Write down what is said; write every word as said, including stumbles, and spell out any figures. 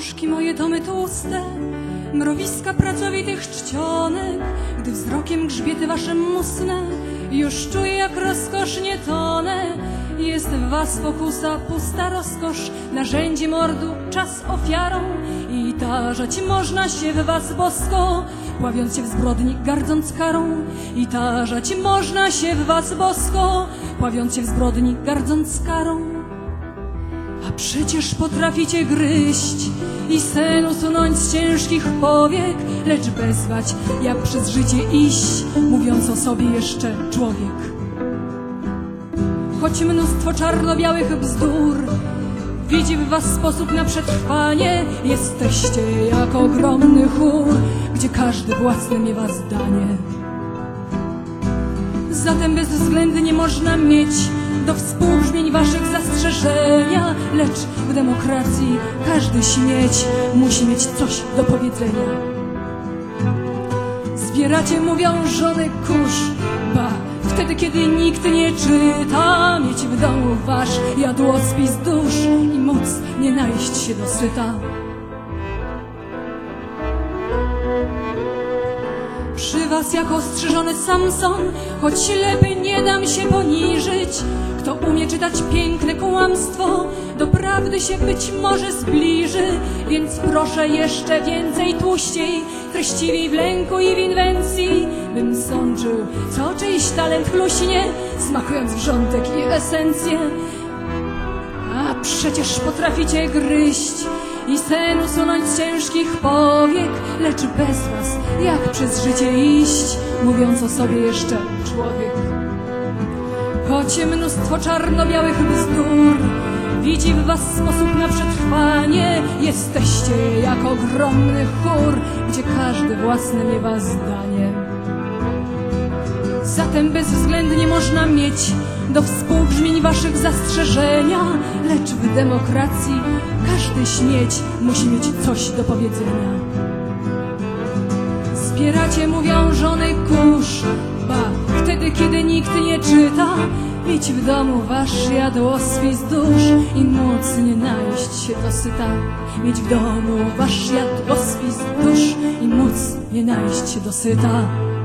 Książki moje tomy tłuste, mrowiska pracowitych czcionek, gdy wzrokiem grzbiety wasze musnę, już czuję, jak rozkosznie tonę. Jest w was pokusa, pusta rozkosz, narzędzie mordu, czas ofiarą, i tarzać można się w was bosko, pławiąc się w zbrodni, gardząc karą. I tarzać można się w was bosko, pławiąc się w zbrodni, gardząc karą. A przecież potraficie gryźć i sen usunąć z ciężkich powiek, lecz bezwać, jak przez życie iść, mówiąc o sobie jeszcze człowiek. Choć mnóstwo czarno-białych bzdur widzi w was sposób na przetrwanie, jesteście jak ogromny chór, gdzie każdy własne miewa zdanie. Zatem bezwzględnie można mieć do współbrzmień waszych zastrzeżenia, lecz w demokracji każdy śmieć musi mieć coś do powiedzenia. Zbieracie, mówią żony, kurz, ba, wtedy kiedy nikt nie czyta, mieć w domu wasz jadłospis dusz i móc nie najeść się dosyta. Przy was jak ostrzyżony Samson, choć ślepy nie dam się poniżyć. Kto umie czytać piękne kłamstwo, do prawdy się być może zbliży. Więc proszę jeszcze więcej, tłuściej, treściwiej w lęku i w inwencji, bym sączył, co czyjś talent chluśnie, smakując wrzątek i esencję. A przecież potraficie gryźć i sen usunąć z ciężkich powiek, lecz bez was, jak przez życie iść, mówiąc o sobie jeszcze człowiek. Choć mnóstwo czarno-białych bzdur widzi w was sposób na przetrwanie, jesteście jak ogromny chór, gdzie każdy własne miewa zdanie. Zatem bezwzględnie można mieć do współbrzmień waszych zastrzeżenia, lecz w demokracji każdy śmieć musi mieć coś do powiedzenia. Zbieracie, mówią żony, kurz, ba, wtedy kiedy nikt nie czyta, mieć w domu wasz jadłospis dusz i móc nie najeść się dosyta. Mieć w domu wasz jadłospis dusz i móc nie najeść się dosyta.